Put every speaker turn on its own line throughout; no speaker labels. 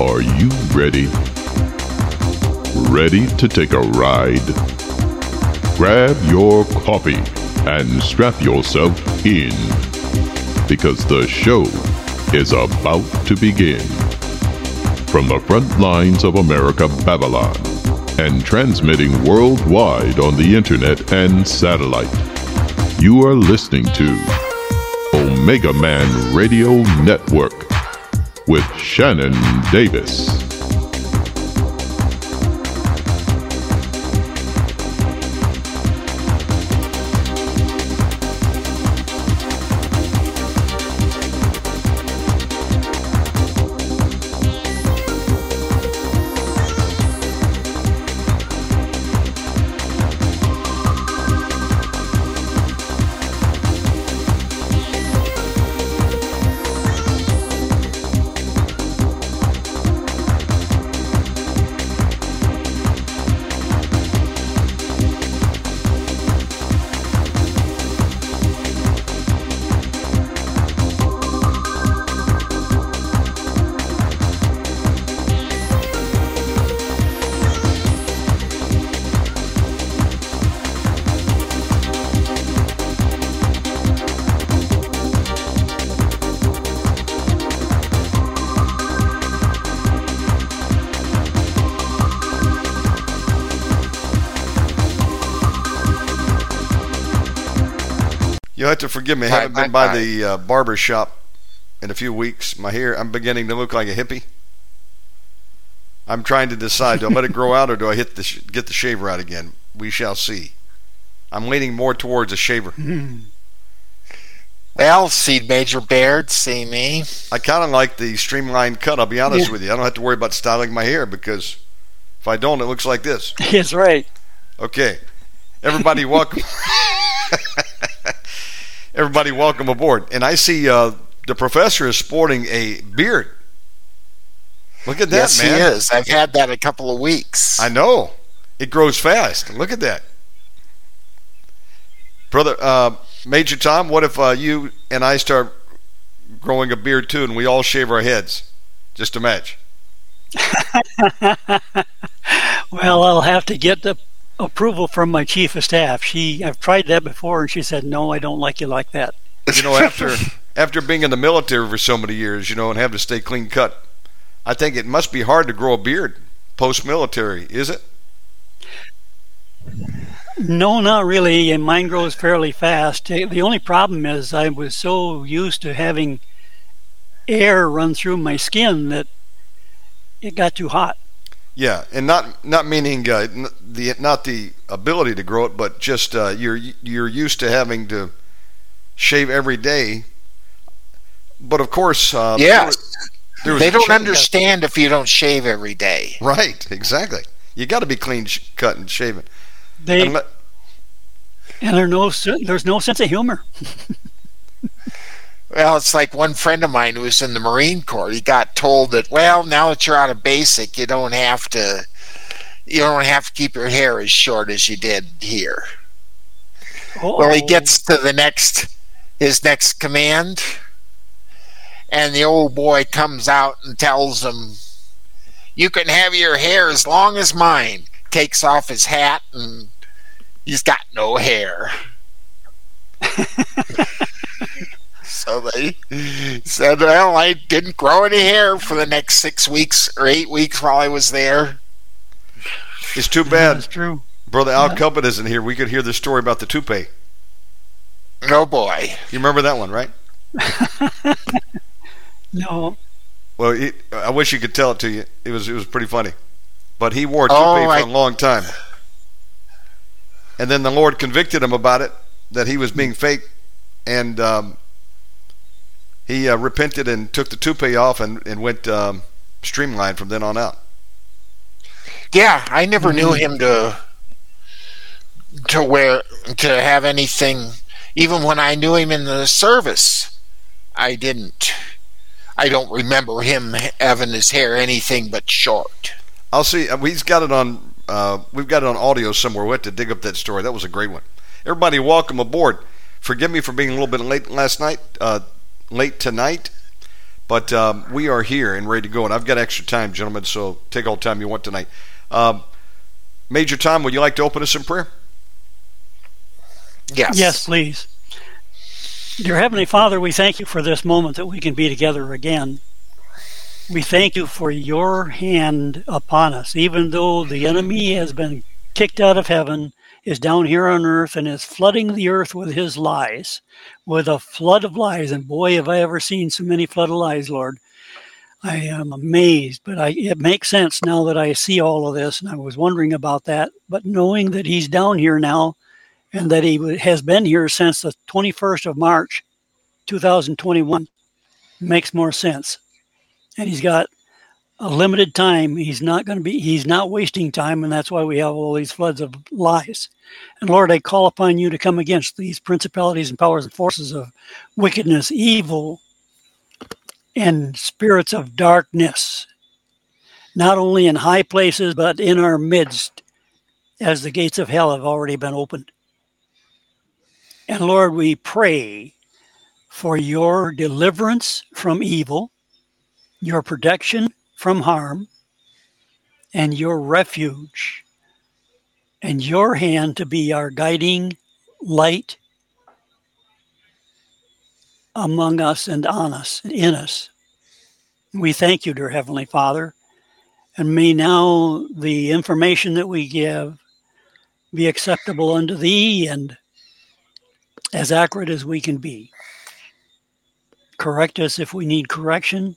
Are you ready? Ready to take a ride? Grab your coffee and strap yourself in, because the show is about to begin. From the front lines of America, Babylon, and transmitting worldwide on the internet and satellite, you are listening to Omega Man Radio Network with Shannon Davis.
You'll have to forgive me. I haven't been by the barber shop in a few weeks. My hair, I'm beginning to look like a hippie. I'm trying to decide, do I let it grow out or do I get the shaver out again? We shall see. I'm leaning more towards a shaver.
Well, see Major Baird, see me.
I kind of like the streamlined cut, I'll be honest with you. I don't have to worry about styling my hair because if I don't, it looks like this.
That's right.
Okay. Everybody welcome. Everybody welcome aboard. And I see the professor is sporting a beard. Look at that,
yes,
man.
Yes, he is. I've had that a couple of weeks.
I know. It grows fast. Look at that. Brother, Major Tom, what if you and I start growing a beard too and we all shave our heads just to match?
Well, I'll have to get the approval from my chief of staff. I've tried that before, and she said, "No, I don't like you like that."
You know, after being in the military for so many years, you know, and having to stay clean cut, I think it must be hard to grow a beard post-military. Is it?
No, not really. And mine grows fairly fast. The only problem is I was so used to having air run through my skin that it got too hot.
Yeah, and not meaning not the ability to grow it, but just you're used to having to shave every day. But of course,
yes, they don't understand if you don't shave every day.
Right, exactly. You got to be clean cut and shaven.
And there's no sense of humor.
Well, it's like one friend of mine who was in the Marine Corps. He got told that, well, now that you're out of basic, you don't have to keep your hair as short as you did here. Uh-oh. Well, he gets to his next command, and the old boy comes out and tells him, "You can have your hair as long as mine." Takes off his hat, and he's got no hair. So they said, well, I didn't grow any hair for the next 6 weeks or 8 weeks while I was there.
It's too bad.
That's true.
Brother Al Cuppet isn't here. We could hear the story about the toupee.
Oh, boy.
You remember that one, right?
No.
Well, I wish he could tell it to you. It was pretty funny. But he wore a toupee for a long time. And then the Lord convicted him about it, that he was being fake, and he repented and took the toupee off and went streamlined from then on out.
Yeah, I never knew him to have anything. Even when I knew him in the service, I didn't. I don't remember him having his hair anything but short.
I'll see. He's got it on. We've got it on audio somewhere. We have to dig up that story. That was a great one. Everybody, welcome aboard. Forgive me for being a little bit late last night. Late tonight, But we are here and ready to go. And I've got extra time, gentlemen, so take all the time you want tonight. Major Tom, would you like to open us in prayer?
Yes.
Yes, please. Dear Heavenly Father, we thank you for this moment that we can be together again. We thank you for your hand upon us, even though the enemy has been kicked out of heaven, is down here on earth, and is flooding the earth with his lies, with a flood of lies. And boy, have I ever seen so many flood of lies, Lord. I am amazed, but it makes sense now that I see all of this, and I was wondering about that. But knowing that he's down here now, and that he has been here since the 21st of March, 2021, makes more sense. And he's got a limited time. He's not wasting time, and that's why we have all these floods of lies. And Lord, I call upon you to come against these principalities and powers and forces of wickedness, evil, and spirits of darkness, not only in high places, but in our midst, as the gates of hell have already been opened. And Lord, we pray for your deliverance from evil, your protection from harm, and your refuge, and your hand to be our guiding light among us and on us, in us. We thank you, dear Heavenly Father, and may now the information that we give be acceptable unto thee and as accurate as we can be. Correct us if we need correction,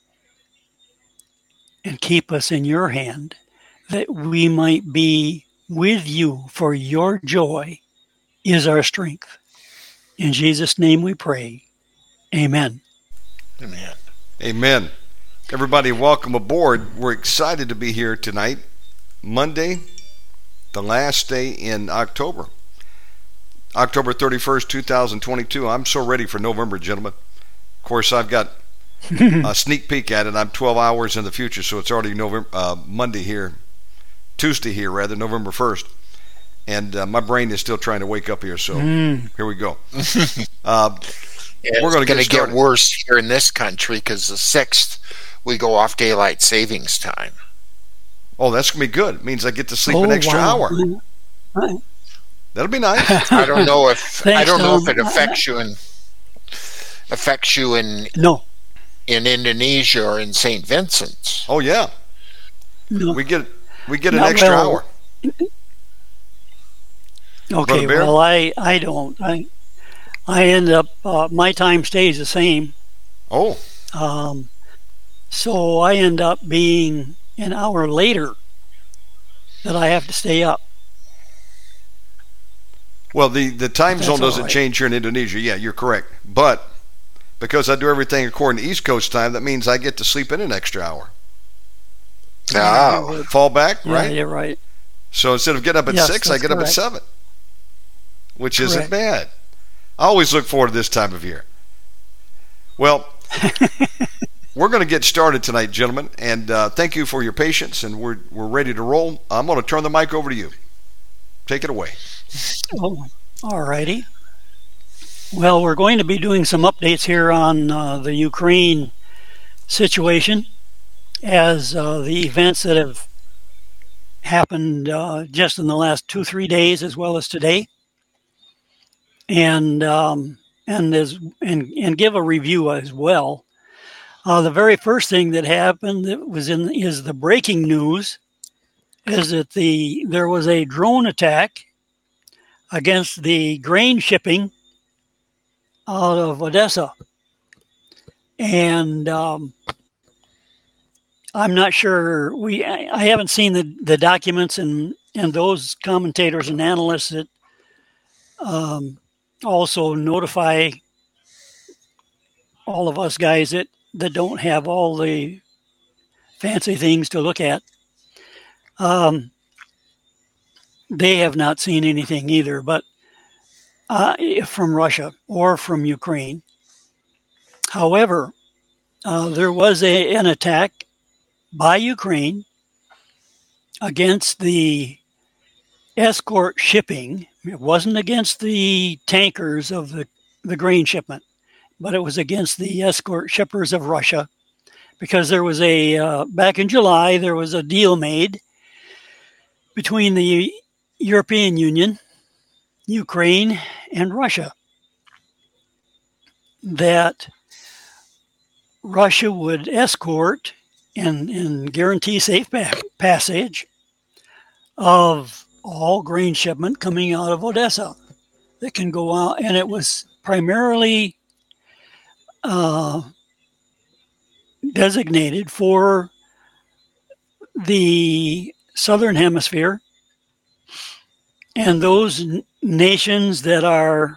and keep us in your hand, that we might be with you, for your joy is our strength. In Jesus' name we pray. Amen.
Amen.
Amen. Everybody, welcome aboard. We're excited to be here tonight, Monday, the last day in October. October 31st, 2022. I'm so ready for November, gentlemen. Of course, I've got a sneak peek at it. I'm 12 hours in the future, so it's already Tuesday here, November 1st. And my brain is still trying to wake up here, so here we go.
We're going to get worse here in this country because the 6th, we go off daylight savings time.
Oh, that's going to be good. It means I get to sleep an extra hour.
Right.
That'll be nice.
I don't know if
Thanks,
if it affects you in in Indonesia or in St. Vincent.
Oh yeah.
No.
We get an extra hour.
Okay, well I don't. I end up my time stays the same.
Oh.
So I end up being an hour later that I have to stay up.
Well, the time zone doesn't change here in Indonesia. Yeah, you're correct. But because I do everything according to East Coast time, that means I get to sleep in an extra hour.
Oh.
Fall back, right?
Yeah, you're right.
So instead of getting up at 6, I get up at 7, which isn't bad. I always look forward to this time of year. Well, we're going to get started tonight, gentlemen, and thank you for your patience, and we're ready to roll. I'm going to turn the mic over to you. Take it away.
Oh, all righty. Well, we're going to be doing some updates here on the Ukraine situation as the events that have happened just in the last 2-3 days, as well as today, and give a review as well. The very first thing that happened is the breaking news is that there was a drone attack against the grain shipping out of Odessa. And I'm not sure, I haven't seen the documents and those commentators and analysts that also notify all of us guys that don't have all the fancy things to look at. They have not seen anything either, but from Russia or from Ukraine. However, there was an attack by Ukraine against the escort shipping. It wasn't against the tankers of the grain shipment, but it was against the escort shippers of Russia, because there was back in July, there was a deal made between the European Union, Ukraine, and Russia that Russia would escort and guarantee safe passage of all grain shipment coming out of Odessa that can go out. And it was primarily designated for the Southern Hemisphere and those nations that are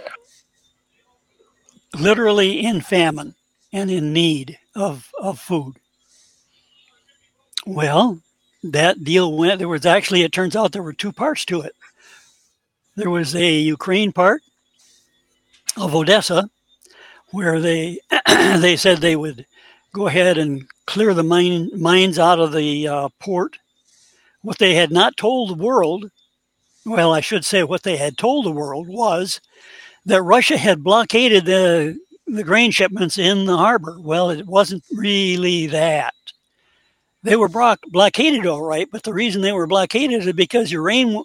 literally in famine and in need of food. Well, that deal went, it turns out there were two parts to it. There was a Ukraine part of Odessa where they said they would go ahead and clear the mines out of the port. What they had not told the world, well, I should say what they had told the world was that Russia had blockaded the grain shipments in the harbor. Well, it wasn't really that. They were Blockaded all right, but the reason they were blockaded is because Ukraine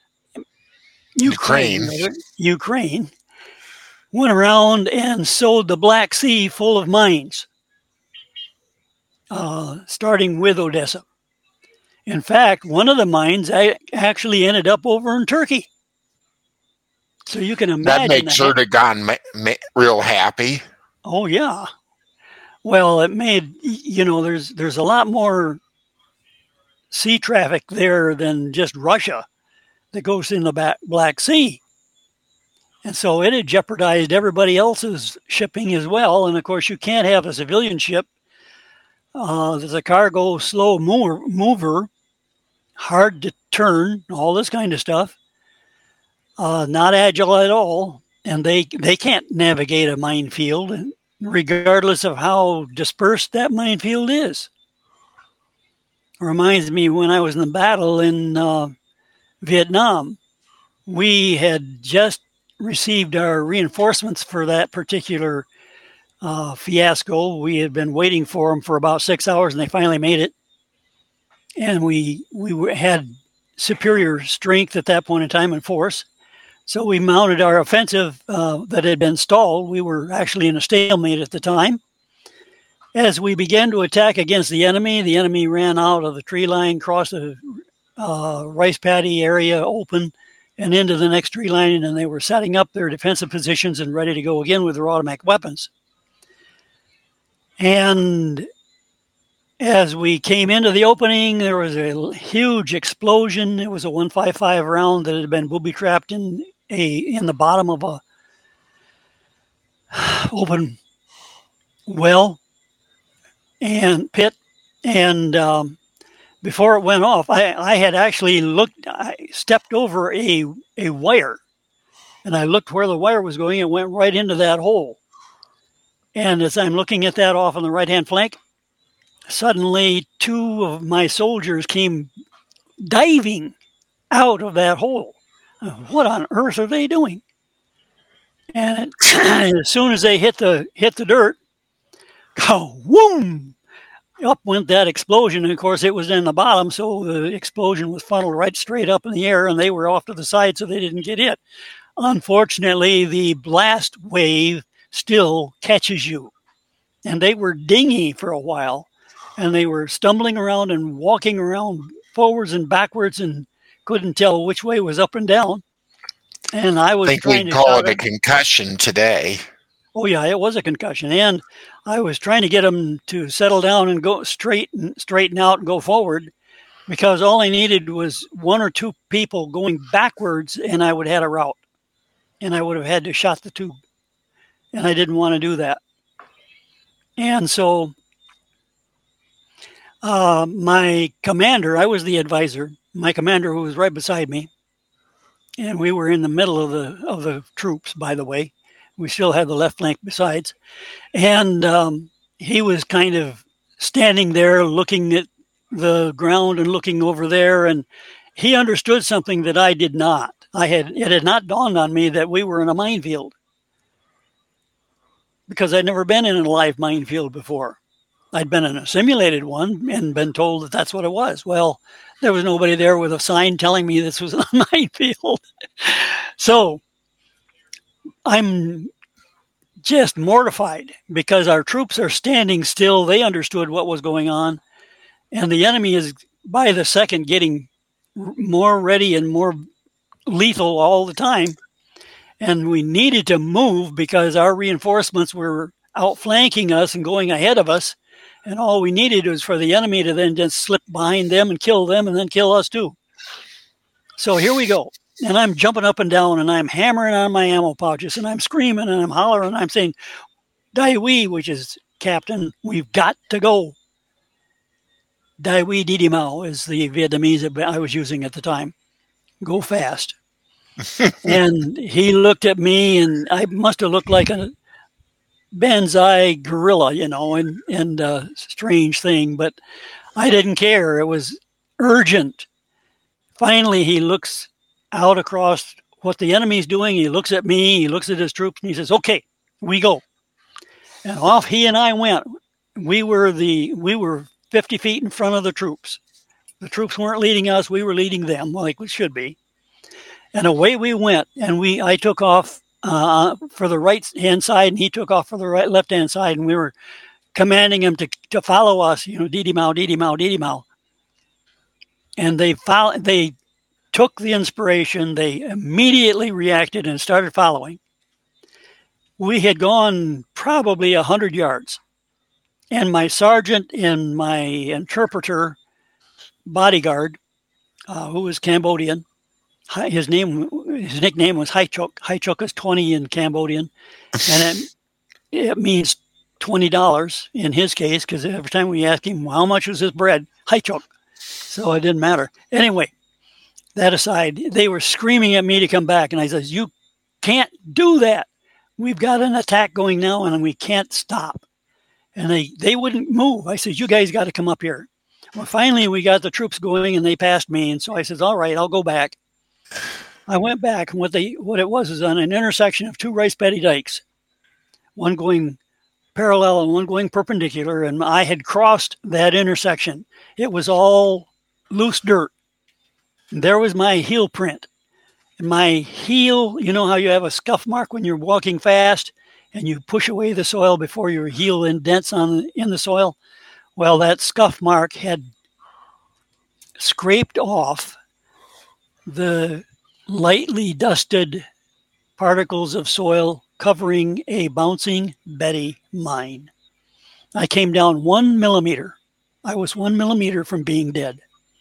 went around and sowed the Black Sea full of mines, starting with Odessa. In fact, one of the mines actually ended up over in Turkey. So you can imagine
that makes Erdogan real happy.
Oh yeah. Well, it made, there's a lot more sea traffic there than just Russia that goes in the Black Sea. And so it had jeopardized everybody else's shipping as well. And of course, you can't have a civilian ship that's a cargo slow mover, hard to turn, all this kind of stuff. Not agile at all. And they can't navigate a minefield, regardless of how dispersed that minefield is. Reminds me when I was in the battle in Vietnam, we had just received our reinforcements for that particular fiasco. We had been waiting for them for about 6 hours, and they finally made it. And we had superior strength at that point in time and force. So we mounted our offensive that had been stalled. We were actually in a stalemate at the time. As we began to attack against the enemy ran out of the tree line, crossed the rice paddy area open, and into the next tree line, and they were setting up their defensive positions and ready to go again with their automatic weapons. And as we came into the opening, there was a huge explosion. It was a 155 round that had been booby-trapped in the bottom of a open well and pit. And before it went off, I had actually I stepped over a wire, and I looked where the wire was going. It went right into that hole. And as I'm looking at that off on the right-hand flank, suddenly two of my soldiers came diving out of that hole. What on earth are they doing? And as soon as they hit the dirt, whoom! Up went that explosion. And of course, it was in the bottom, so the explosion was funneled right straight up in the air, and they were off to the side, so they didn't get hit. Unfortunately, the blast wave still catches you. And they were dingy for a while, and they were stumbling around and walking around forwards and backwards and couldn't tell which way was up and down. And I was trying to
call it a concussion today.
Oh yeah, it was a concussion. And I was trying to get them to settle down and go straighten out and go forward, because all I needed was one or two people going backwards, and I would have had a rout. And I would have had to shot the tube. And I didn't want to do that. And so my commander, I was the advisor, my commander, who was right beside me, and we were in the middle of the troops, by the way. We still had the left flank besides. And he was kind of standing there looking at the ground and looking over there, and he understood something that I did not. It had not dawned on me that we were in a minefield. because I'd never been in a live minefield before. I'd been in a simulated one and been told that that's what it was. Well, there was nobody there with a sign telling me this was a minefield. So I'm just mortified because our troops are standing still. They understood what was going on. And the enemy is, by the second, getting more ready and more lethal all the time. And we needed to move because our reinforcements were outflanking us and going ahead of us. And all we needed was for the enemy to then just slip behind them and kill them and then kill us too. So here we go. And I'm jumping up and down and I'm hammering on my ammo pouches and I'm screaming and I'm hollering and I'm saying, Dai Wei, which is Captain, we've got to go. Dai Wei Didi Mao is the Vietnamese that I was using at the time. Go fast. And he looked at me and I must have looked like a Banzai gorilla, and a strange thing, but I didn't care. It was urgent. Finally, he looks out across what the enemy's doing. He looks at me, he looks at his troops, and he says, okay, we go. And off he and I went. We were 50 feet in front of the troops. The troops weren't leading us. We were leading them like we should be. And away we went. And I took off for the right-hand side, and he took off for the left-hand side, and we were commanding him to follow us, Didi Mao, Didi Mao, Didi Mao. And they took the inspiration. They immediately reacted and started following. We had gone probably 100 yards. And my sergeant and my interpreter, bodyguard, who was Cambodian, his nickname was Hai Chok. Hai Chok is 20 in Cambodian, and it means $20 in his case, because every time we asked him how much was his bread, Hai Chok. So it didn't matter. Anyway, that aside, they were screaming at me to come back, and I said, "You can't do that. We've got an attack going now, and we can't stop." And they wouldn't move. I said, "You guys got to come up here." Well, finally, we got the troops going, and they passed me, and so I said, "All right, I'll go back." I went back, and what it was is on an intersection of two rice paddy dikes, one going parallel and one going perpendicular, and I had crossed that intersection. It was all loose dirt. And there was my heel print. And my heel, you know how you have a scuff mark when you're walking fast and you push away the soil before your heel indents in the soil? Well, that scuff mark had scraped off the lightly dusted particles of soil covering a bouncing Betty mine. I came down 1 millimeter. I was 1 millimeter from being dead,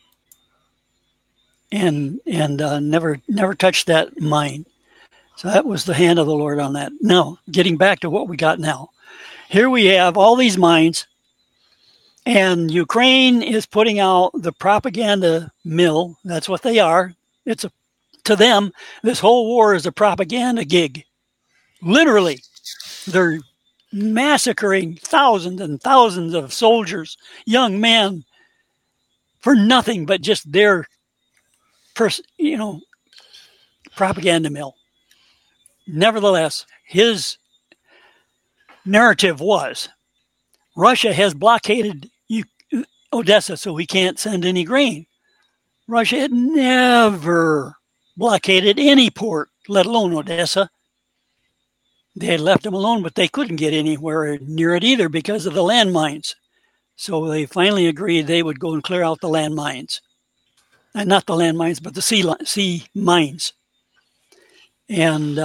and never touched that mine. So that was the hand of the Lord on that. Now, getting back to what we got now. Here we have all these mines, and Ukraine is putting out the propaganda mill. That's what they are. To them, this whole war is a propaganda gig. Literally, they're massacring thousands and thousands of soldiers, young men, for nothing but just their, propaganda mill. Nevertheless, his narrative was, Russia has blockaded Odessa, so we can't send any grain. Russia had never blockaded any port, let alone Odessa. They had left them alone, but they couldn't get anywhere near it either because of the landmines. So they finally agreed they would go and clear out the landmines. And not the landmines, but the sea mines. And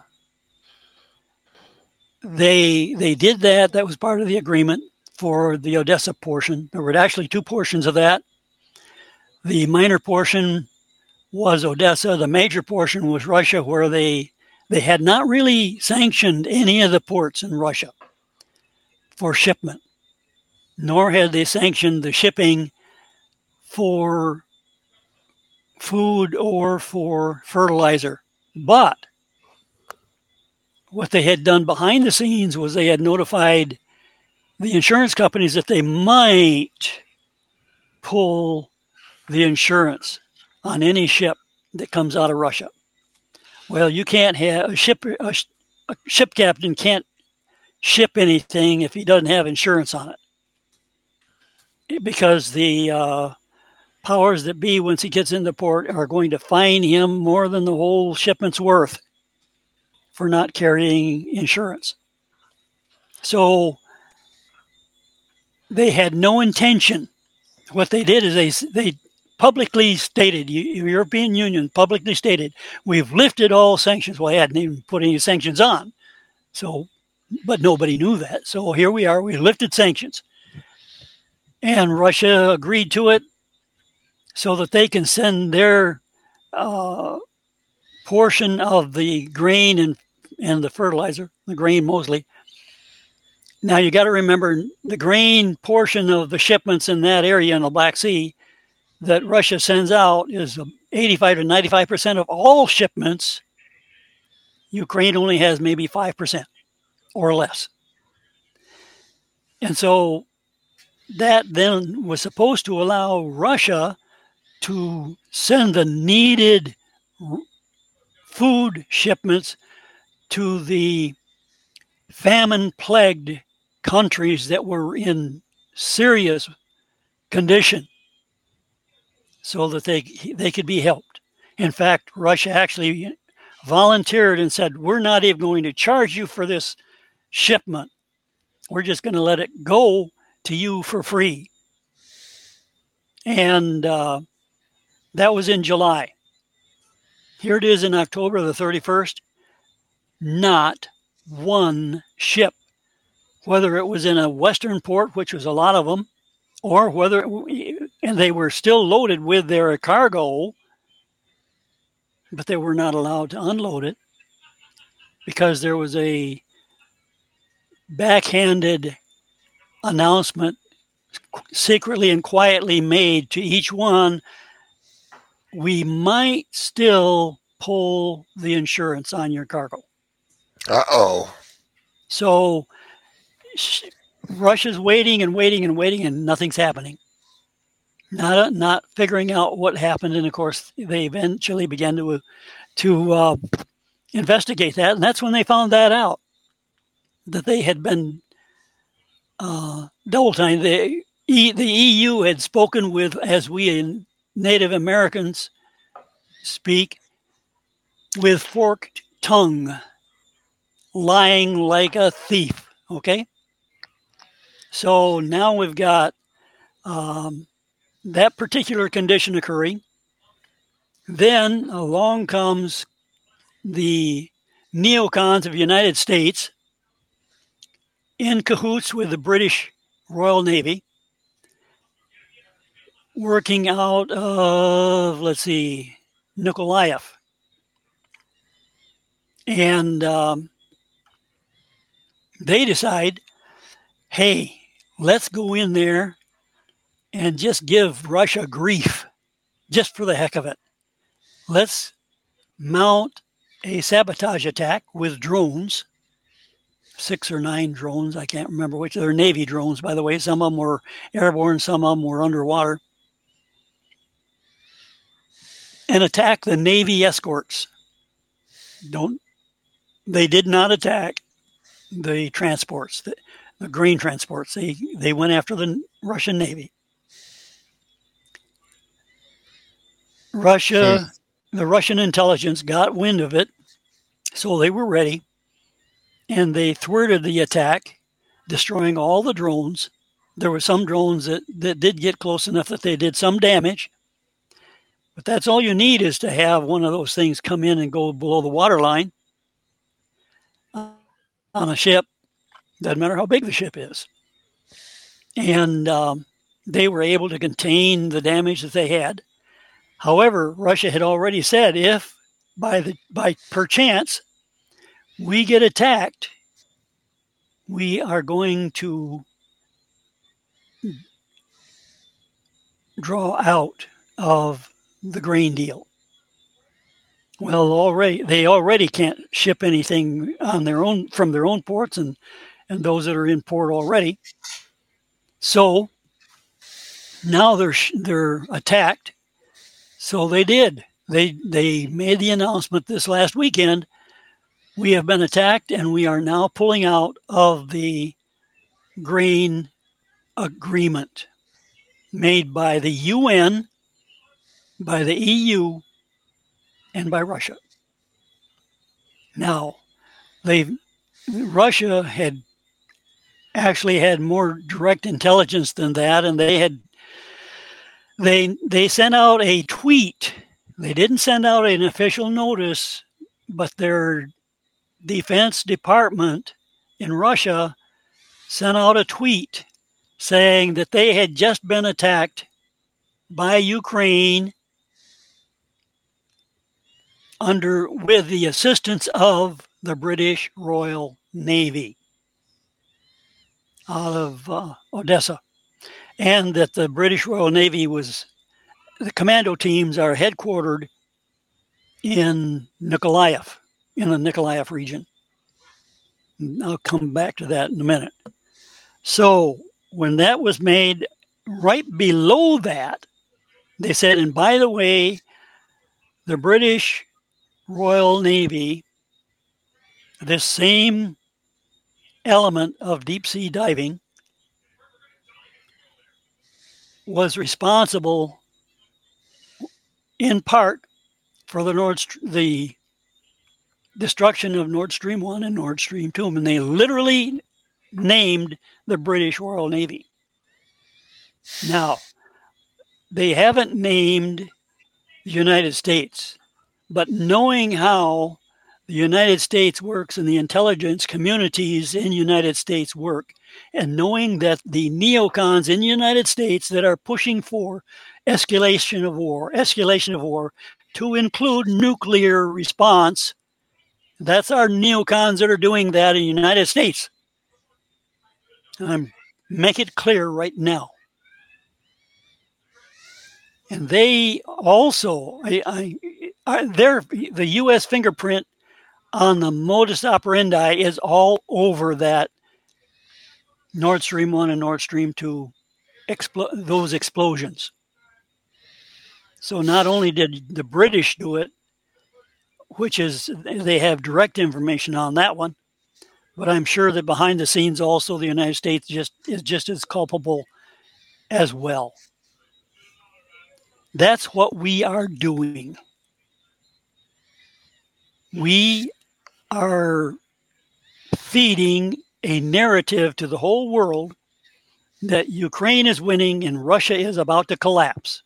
they did that. That was part of the agreement for the Odessa portion. There were actually two portions of that. The minor portion was Odessa. The major portion was Russia, where they had not really sanctioned any of the ports in Russia for shipment, nor had they sanctioned the shipping for food or for fertilizer. But what they had done behind the scenes was they had notified the insurance companies that they might pull the insurance on any ship that comes out of Russia. Well, you can't have a ship captain can't ship anything if he doesn't have insurance on it. Because the powers that be, once he gets into port, are going to fine him more than the whole shipment's worth for not carrying insurance. So they had no intention. What they did is they publicly stated, European Union publicly stated, we've lifted all sanctions. Well, they hadn't even put any sanctions on. So, but nobody knew that. So here we are, we lifted sanctions. And Russia agreed to it so that they can send their portion of the grain and the fertilizer, the grain mostly. Now you got to remember the grain portion of the shipments in that area in the Black Sea that Russia sends out is 85 to 95% of all shipments. Ukraine only has maybe 5% or less. And so that then was supposed to allow Russia to send the needed food shipments to the famine-plagued countries that were in serious condition so that they could be helped. In fact, Russia actually volunteered and said, we're not even going to charge you for this shipment. We're just going to let it go to you for free. And that was in July. Here it is in October the 31st. Not one ship, whether it was in a Western port, which was a lot of them, or and they were still loaded with their cargo, but they were not allowed to unload it because there was a backhanded announcement secretly and quietly made to each one. We might still pull the insurance on your cargo.
Uh-oh.
So Russia's waiting and waiting and waiting, and nothing's happening. Not figuring out what happened, and of course they eventually began to investigate that, and that's when they found that out, that they had been double timed. The EU had spoken with, as we in Native Americans speak, with forked tongue, lying like a thief. Okay, so now we've got that particular condition occurring. Then along comes the neocons of the United States in cahoots with the British Royal Navy, working out of, Nikolaev. And they decide, hey, let's go in there and just give Russia grief, just for the heck of it. Let's mount a sabotage attack with drones, 6 or 9 drones, I can't remember which. They're Navy drones, by the way. Some of them were airborne, some of them were underwater. And attack the Navy escorts. They did not attack the transports, the grain transports. They went after the Russian Navy. The Russian intelligence got wind of it, so they were ready, and they thwarted the attack, destroying all the drones. There were some drones that did get close enough that they did some damage, but that's all you need, is to have one of those things come in and go below the waterline on a ship. Doesn't matter how big the ship is. And they were able to contain the damage that they had. However, Russia had already said, if by perchance we get attacked, we are going to draw out of the grain deal. Well, they already can't ship anything on their own from their own ports and those that are in port already. So now they're attacked. So they did. They made the announcement this last weekend we have been attacked and we are now pulling out of the grain agreement made by the UN, by the EU, and by Russia. Now, Russia had actually had more direct intelligence than that, and they sent out a tweet. They didn't send out an official notice, but their Defense Department in Russia sent out a tweet saying that they had just been attacked by Ukraine with the assistance of the British Royal Navy out of Odessa, and that the British Royal Navy the commando teams are headquartered in Nikolaev, in the Nikolaev region. I'll come back to that in a minute. So when that was made, right below that, they said, and by the way, the British Royal Navy, this same element of deep sea diving, was responsible in part for the destruction of Nord Stream 1 and Nord Stream 2. And they literally named the British Royal Navy. Now, they haven't named the United States, but knowing how the United States works and the intelligence communities in the United States work, and knowing that the neocons in the United States that are pushing for escalation of war to include nuclear response, that's our neocons that are doing that in the United States. Make it clear right now. And they also, the U.S. fingerprint on the modus operandi is all over that Nord Stream 1 and Nord Stream 2, those explosions. So not only did the British do it, which is, they have direct information on that one, but I'm sure that behind the scenes also the United States is just as culpable as well. That's what we are doing. We are feeding a narrative to the whole world that Ukraine is winning and Russia is about to collapse,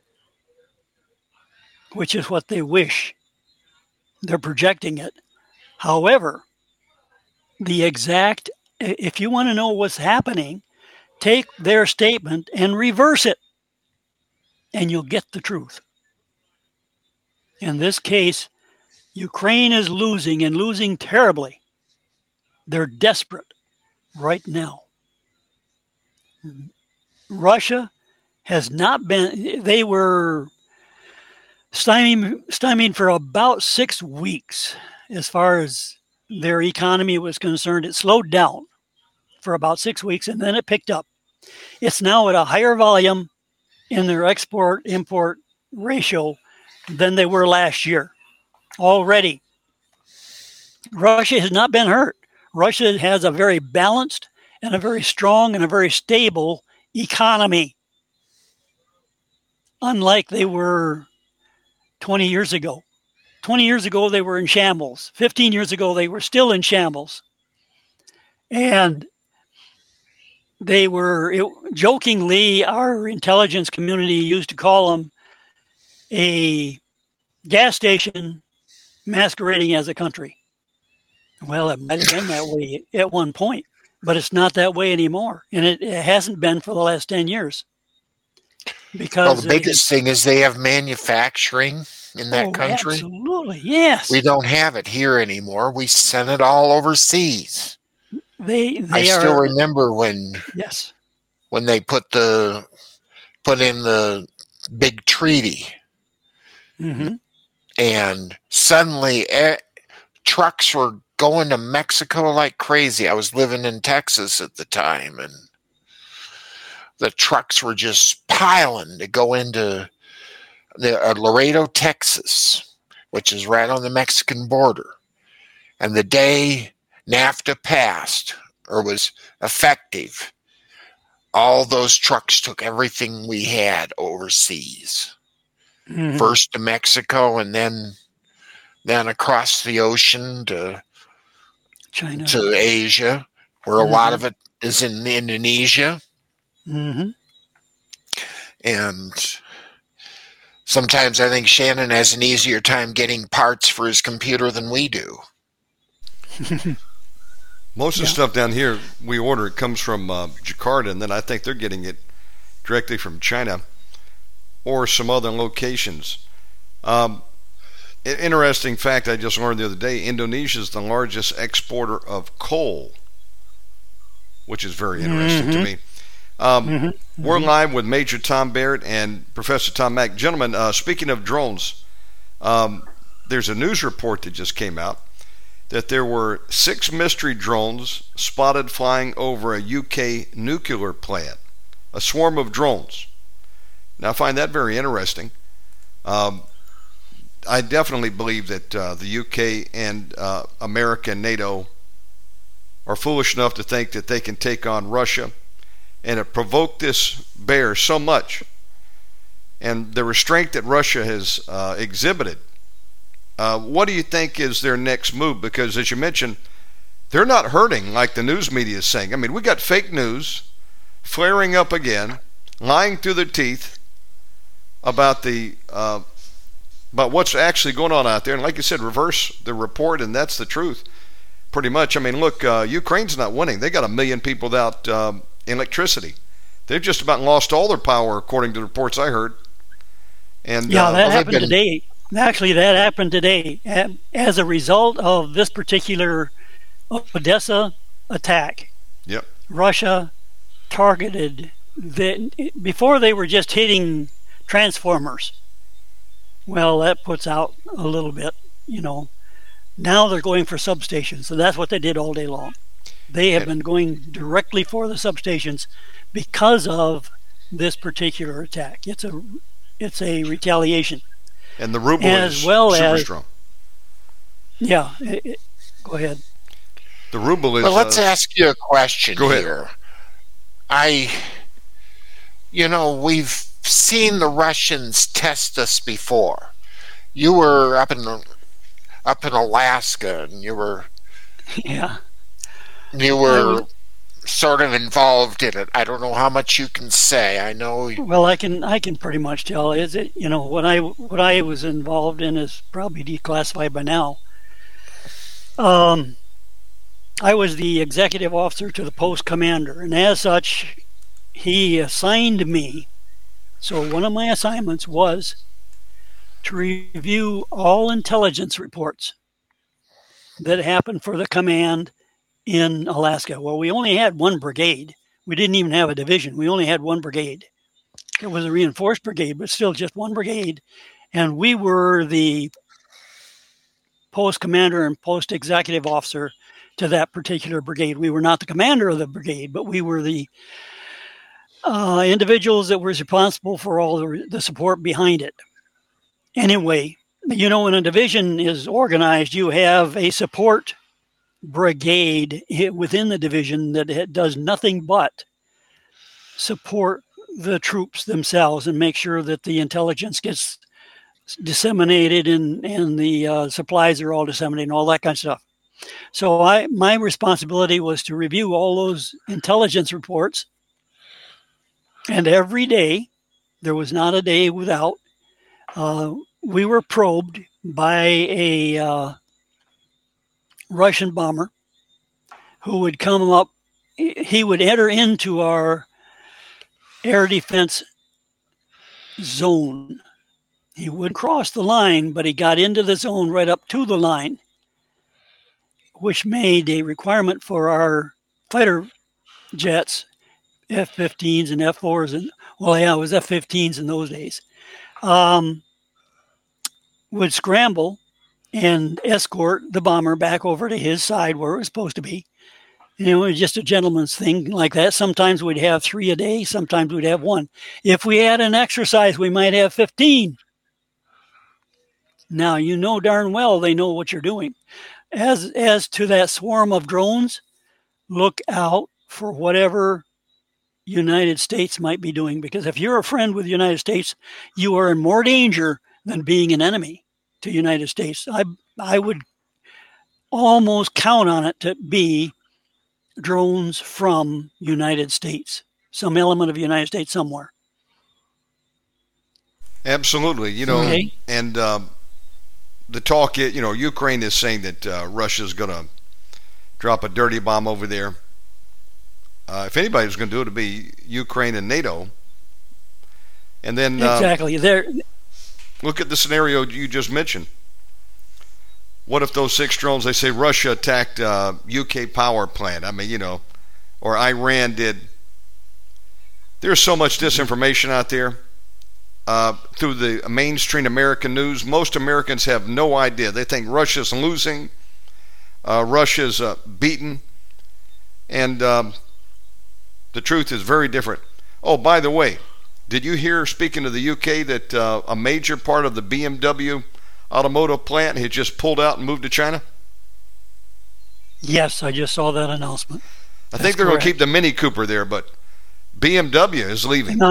which is what they wish. They're projecting it. However, if you want to know what's happening, take their statement and reverse it, and you'll get the truth. In this case, Ukraine is losing and losing terribly. They're desperate right now. Russia has not been, they were stymied for about 6 weeks as far as their economy was concerned. It slowed down for about 6 weeks and then it picked up. It's now at a higher volume in their export-import ratio than they were last year. Already, Russia has not been hurt. Russia has a very balanced and a very strong and a very stable economy, unlike they were 20 years ago. 20 years ago, they were in shambles. 15 years ago, they were still in shambles. And they were, jokingly, our intelligence community used to call them a gas station masquerading as a country. Well, it might have been that way at one point, but it's not that way anymore. And it hasn't been for the last 10 years. Because
the biggest thing is they have manufacturing in that country.
Absolutely, yes.
We don't have it here anymore. We send it all overseas. I still remember when they put in the big treaty, and suddenly trucks were going to Mexico like crazy. I was living in Texas at the time, and the trucks were just piling to go into Laredo, Texas, which is right on the Mexican border. And the day NAFTA passed or was effective, all those trucks took everything we had overseas. Mm-hmm. First to Mexico and then across the ocean to
China,
to Asia, where a lot of it is in Indonesia.
Mm-hmm.
And sometimes I think Shannon has an easier time getting parts for his computer than we do.
Most of the stuff down here we order, it comes from Jakarta, and then I think they're getting it directly from China or some other locations. Interesting fact I just learned the other day, Indonesia is the largest exporter of coal, which is very interesting to me. We're live with Major Tom Barrett and Professor Tom Mack. Gentlemen, speaking of drones, there's a news report that just came out that there were 6 mystery drones spotted flying over a UK nuclear plant, a swarm of drones. Now, I find that very interesting. I definitely believe that the UK and America and NATO are foolish enough to think that they can take on Russia, and it provoked this bear so much. And the restraint that Russia has exhibited, what do you think is their next move? Because as you mentioned, they're not hurting like the news media is saying. I mean, we got fake news flaring up again, lying through their teeth about about what's actually going on out there. And like you said, reverse the report, and that's the truth, pretty much. I mean, look, Ukraine's not winning. They got 1 million people without electricity. They've just about lost all their power, according to the reports I heard. And
that happened today. Actually, that happened today as a result of this particular Odessa attack.
Yep.
Russia targeted before they were just hitting transformers. Well, that puts out a little bit, Now they're going for substations, so that's what they did all day long. They have been going directly for the substations because of this particular attack. It's a retaliation.
And the ruble is super strong.
Yeah, go ahead.
The ruble is...
Well, let's ask you a question
here.
We've seen the Russians test us before. You were up in Alaska, and you were sort of involved in it. I don't know how much you can say. I know.
Well, I can pretty much tell. Is it what I was involved in is probably declassified by now. I was the executive officer to the post commander, and as such, he assigned me. So one of my assignments was to review all intelligence reports that happened for the command in Alaska. Well, we only had 1 brigade. We didn't even have a division. We only had 1 brigade. It was a reinforced brigade, but still just 1 brigade. And we were the post commander and post executive officer to that particular brigade. We were not the commander of the brigade, but we were the individuals that were responsible for all the support behind it. Anyway, when a division is organized, you have a support brigade within the division that does nothing but support the troops themselves and make sure that the intelligence gets disseminated and the supplies are all disseminated and all that kind of stuff. So my responsibility was to review all those intelligence reports, and every day, there was not a day without, we were probed by a Russian bomber who would come up. He would enter into our air defense zone. He would cross the line, but he got into the zone right up to the line, which made a requirement for our fighter jets, F-15s and F-4s, and it was F-15s in those days, would scramble and escort the bomber back over to his side where it was supposed to be. It was just a gentleman's thing like that. Sometimes we'd have 3 a day. Sometimes we'd have 1. If we had an exercise, we might have 15. Now, darn well they know what you're doing. as to that swarm of drones, look out for whatever United States might be doing, because if you're a friend with the United States, you are in more danger than being an enemy to the United States. I would almost count on it to be drones from United States, some element of the United States somewhere.
Absolutely.
Okay.
And the talk is, Ukraine is saying that Russia's going to drop a dirty bomb over there. If anybody was going to do it, it'd be Ukraine and NATO. And then
exactly.
Look at the scenario you just mentioned. What if those 6 drones, they say Russia attacked UK power plant? I mean, or Iran did. There's so much disinformation out there through the mainstream American news. Most Americans have no idea. They think Russia's losing, Russia's beaten, and the truth is very different. Oh, by the way, did you hear, speaking of the UK, that a major part of the BMW automotive plant had just pulled out and moved to China?
Yes, I just saw that announcement.
I think they're going to keep the Mini Cooper there, but BMW is leaving.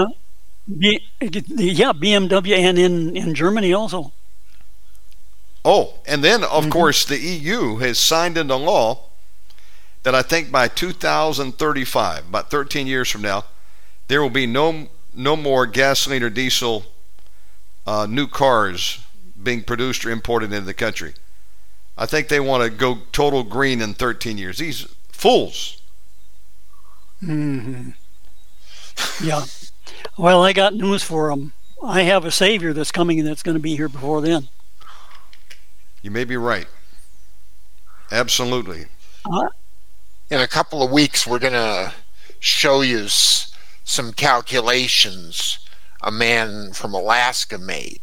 BMW and in Germany also.
Oh, and then, of course, the EU has signed into law that I think by 2035, about 13 years from now, there will be no more gasoline or diesel new cars being produced or imported into the country. I think they want to go total green in 13 years. These fools.
Mm-hmm. Yeah. Well, I got news for them. I have a savior that's coming that's going to be here before then.
You may be right. Absolutely.
In a couple of weeks, we're going to show you some calculations a man from Alaska made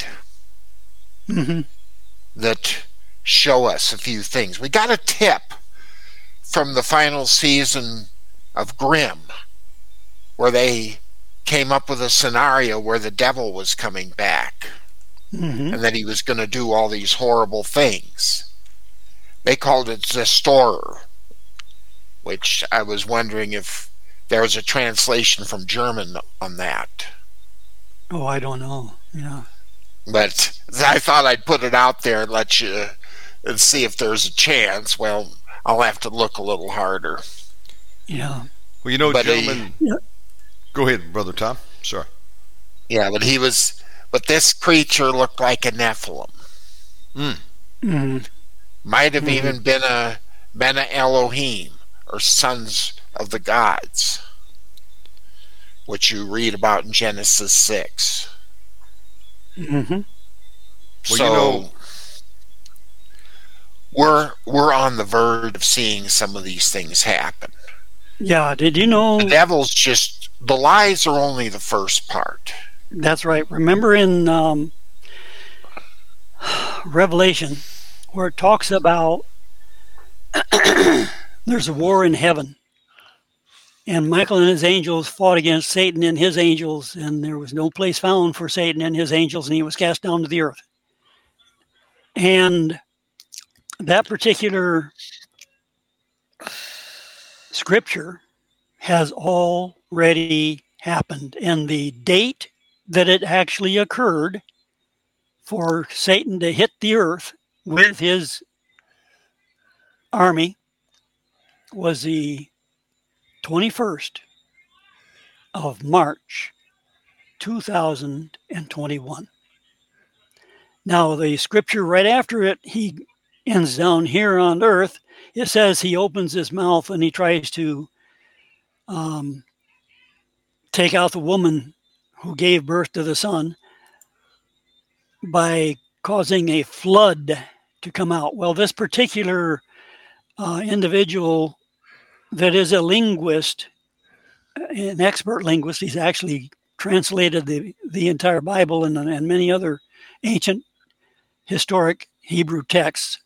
that show us a few things. We got a tip from the final season of Grimm where they came up with a scenario where the devil was coming back and that he was going to do all these horrible things. They called it Zestorer, which I was wondering if there was a translation from German on that.
Oh, I don't know. Yeah.
But I thought I'd put it out there and let you and see if there's a chance. Well, I'll have to look a little harder.
Yeah.
Well, gentlemen. Go ahead, Brother Tom. Sorry.
Yeah, but this creature looked like a Nephilim. Might have even been a Elohim, or sons of the gods, which you read about in Genesis 6.
Well,
we're on the verge of seeing some of these things happen.
Yeah, did you know?
The devil's the lies are only the first part.
That's right. Remember in Revelation, where it talks about there's a war in heaven, and Michael and his angels fought against Satan and his angels, and there was no place found for Satan and his angels, and he was cast down to the earth. And that particular scripture has already happened, and the date that it actually occurred for Satan to hit the earth with his army was the 21st of March 2021. Now, the scripture right after it, he ends down here on earth. It says he opens his mouth and he tries to take out the woman who gave birth to the son by causing a flood to come out. Well, this particular individual that is a linguist, an expert linguist, he's actually translated the entire Bible and many other ancient historic Hebrew texts.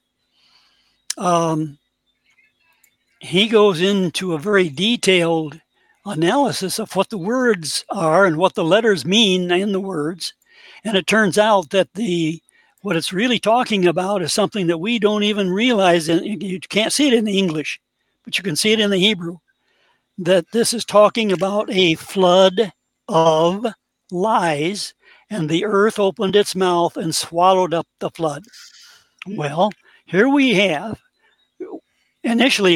He goes into a very detailed analysis of what the words are and what the letters mean in the words. And it turns out that the What it's really talking about is something that we don't even realize, and you can't see it in the English, but you can see it in the Hebrew, that this is talking about a flood of lies, and the earth opened its mouth and swallowed up the flood. Well, here we have, initially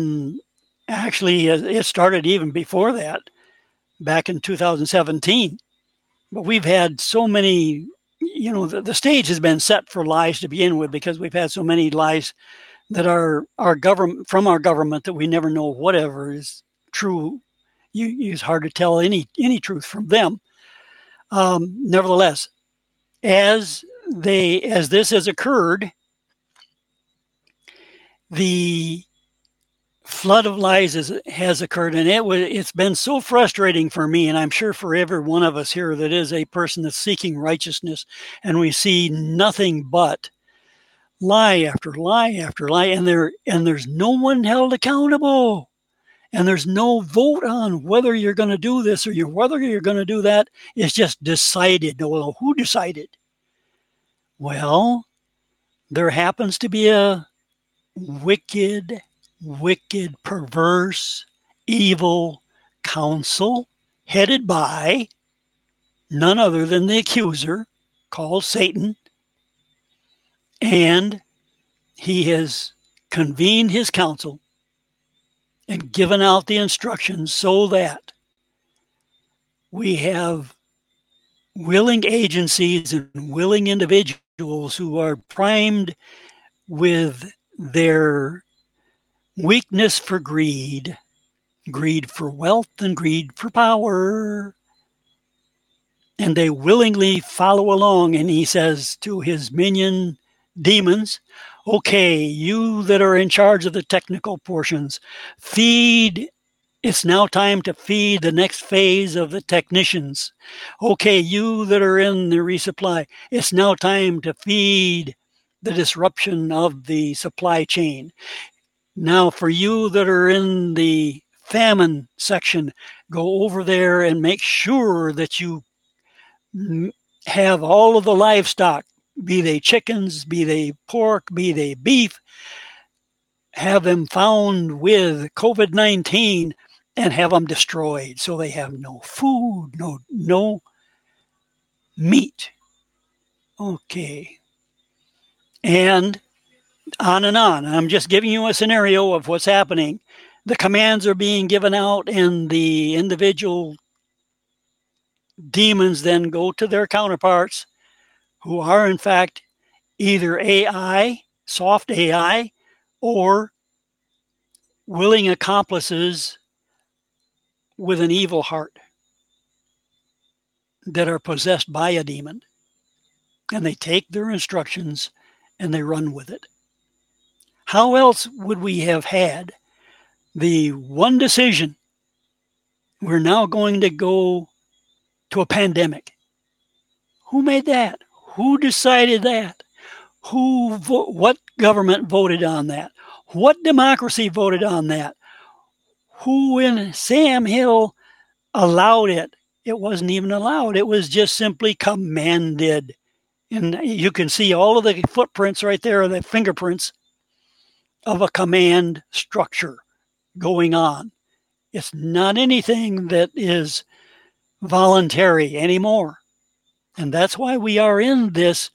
it started even before that, back in 2017, but we've had so many, the stage has been set for lies to begin with, because we've had so many lies that are from our government that we never know whatever is true. It's hard to tell any truth from them. Nevertheless, as this has occurred, the flood of lies has occurred, and it's been so frustrating for me, and I'm sure for every one of us here that is a person that's seeking righteousness, and we see nothing but lie after lie after lie, and there's no one held accountable, and there's no vote on whether you're going to do this or whether you're going to do that. It's just decided. Well, who decided? Well, there happens to be a wicked, perverse, evil council headed by none other than the accuser, called Satan. And he has convened his council and given out the instructions so that we have willing agencies and willing individuals who are primed with their weakness for greed for wealth, and greed for power. And they willingly follow along. And he says to his minion demons, okay, you that are in charge of the technical portions, it's now time to feed the next phase of the technicians. Okay, you that are in the resupply, it's now time to feed the disruption of the supply chain. Now, for you that are in the famine section, go over there and make sure that you have all of the livestock, be they chickens, be they pork, be they beef, have them found with COVID-19 and have them destroyed so they have no food, no meat. Okay. And on and on. I'm just giving you a scenario of what's happening. The commands are being given out, and the individual demons then go to their counterparts, who are in fact either AI, soft AI, or willing accomplices with an evil heart that are possessed by a demon. And they take their instructions and they run with it. How else would we have had the one decision? We're now going to go to a pandemic. Who made that? Who decided that? What government voted on that? What democracy voted on that? Who in Sam Hill allowed it? It wasn't even allowed. It was just simply commanded. And you can see all of the footprints right there, the fingerprints of a command structure going on. It's not anything that is voluntary anymore. And that's why we are in this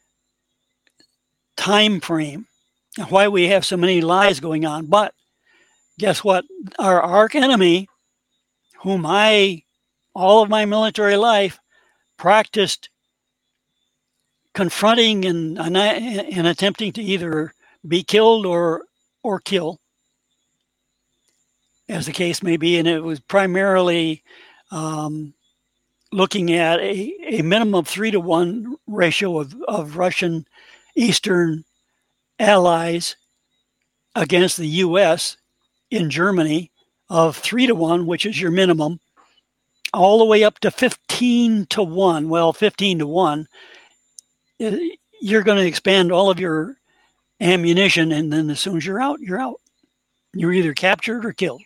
time frame, and why we have so many lies going on. But guess what? Our arch enemy, whom all of my military life practiced confronting and attempting to either be killed or kill, as the case may be. And it was primarily looking at a minimum of 3-to-1 ratio of Russian Eastern allies against the U.S. in Germany of 3-to-1, which is your minimum, all the way up to 15-to-1. Well, 15-to-1, you're going to expand all of your ammunition, and then as soon as you're out, you're out. You're either captured or killed.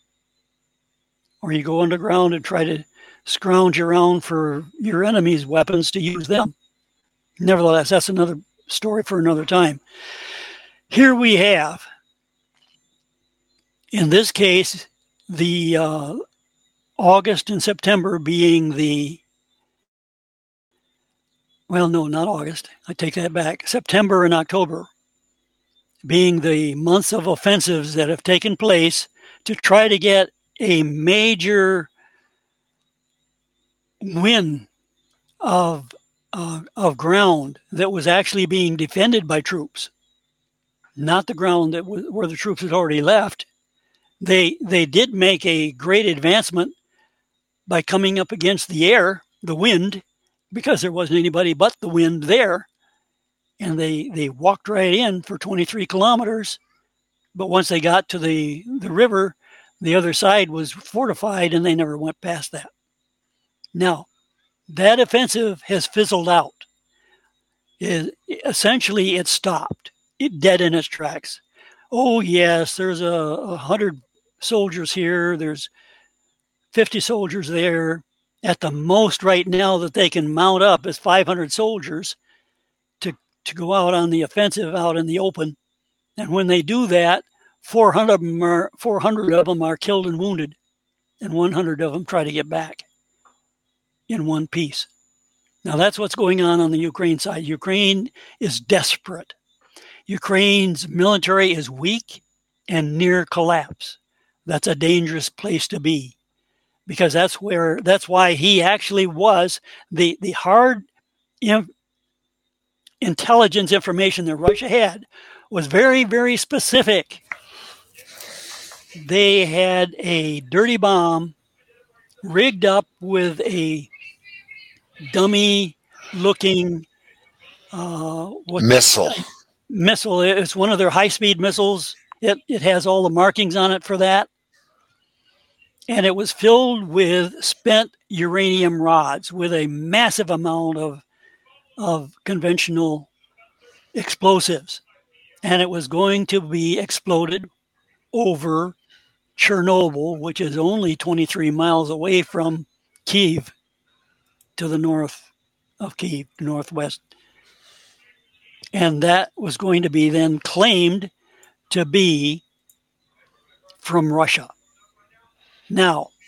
Or you go underground and try to scrounge around for your enemy's weapons to use them. nevertheless, that's another story for another time. Here we have, in this case, the August and September being well, no, not August. I take that back. September and October being the months of offensives that have taken place to try to get a major win of ground that was actually being defended by troops, not the ground where the troops had already left. They did make a great advancement by coming up against the air, the wind, because there wasn't anybody but the wind there. And they walked right in for 23 kilometers. But once they got to the river, the other side was fortified and they never went past that. Now, that offensive has fizzled out. Essentially, it stopped. It dead in its tracks. Oh, yes, there's 100 soldiers here. There's 50 soldiers there. At the most right now that they can mount up is 500 soldiers to go out on the offensive out in the open. And when they do that, 400 of them are killed and wounded, and 100 of them try to get back in one piece. Now that's what's going on the Ukraine side. Ukraine is desperate. Ukraine's military is weak and near collapse. That's a dangerous place to be, because that's why he actually was the hard intelligence information that Russia had was very, very specific. They had a dirty bomb rigged up with a dummy-looking
missile.
Missile. It's one of their high-speed missiles. It has all the markings on it for that. And it was filled with spent uranium rods with a massive amount of conventional explosives. And it was going to be exploded over Chernobyl, which is only 23 miles away from Kyiv, to the north of Kyiv, northwest. And that was going to be then claimed to be from Russia. Now,